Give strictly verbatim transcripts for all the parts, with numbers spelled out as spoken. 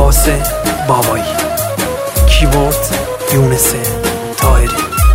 عباس بابایی، کیبورد یونس طاهری.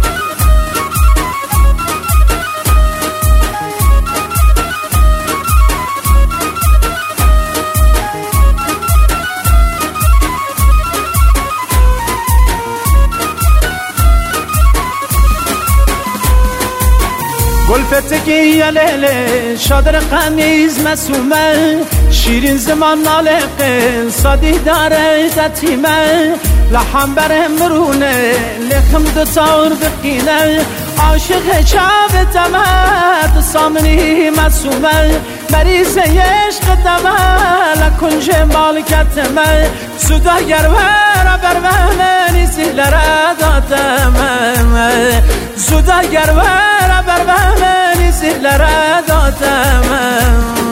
گلفتگی یا لیله شادر قمیز مسومه، شیرین زمان نالقه صادی داره دتیمه، لحم بر مرونه لخم دو تار بقینه، عاشق چاب تمد سامنی مسومه، مریض عشق دمه لکن جمال کتمه، سودا گرور بر من زیلره دادمه، سودا گرور بر من زیلره دادمه.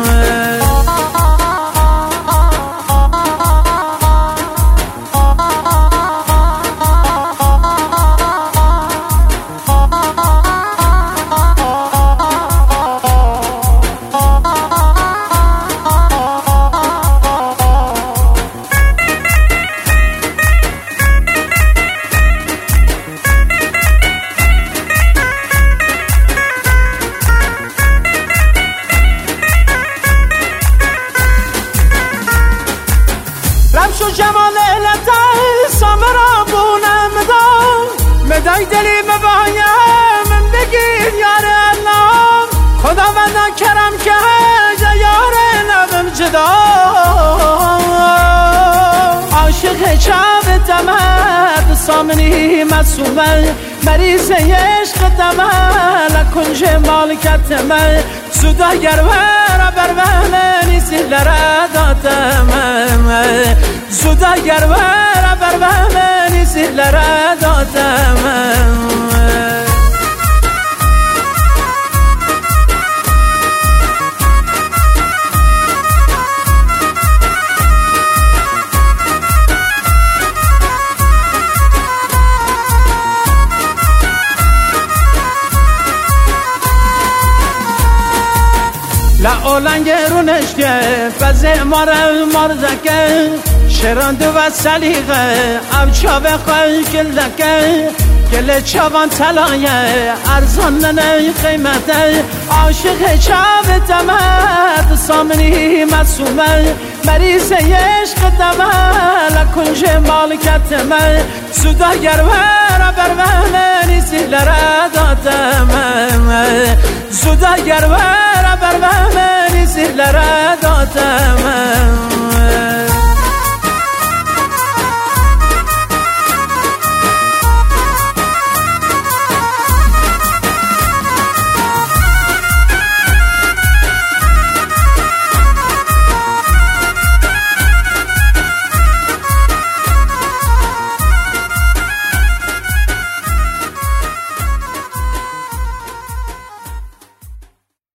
رمشو جمال علتا سامرا بونم دا مدای دلی مبایم من بگیر یار الله، خدا ودا کرم که جا یار نبم جدا، عاشق چاب تمد سامنی مسومه، مریض عشق دمه لکن جمال کتمه، سودا گرور بر من زیلره دادمه، سودا گرور بر من زیلره دادمه. لا اولنگ رونشگه فزه ماره مردکه، شراند و سلیقه او چاوه خواه گلدکه، گل چاوان تلایه ارزان ننه قیمته، عاشق چاوه دمد سامنی مسومه، مریض عشق دمه لکن جمال کتمه، سودا گرور بر من زیلره دادمه، سودا گرور بر من زیلره دادمه.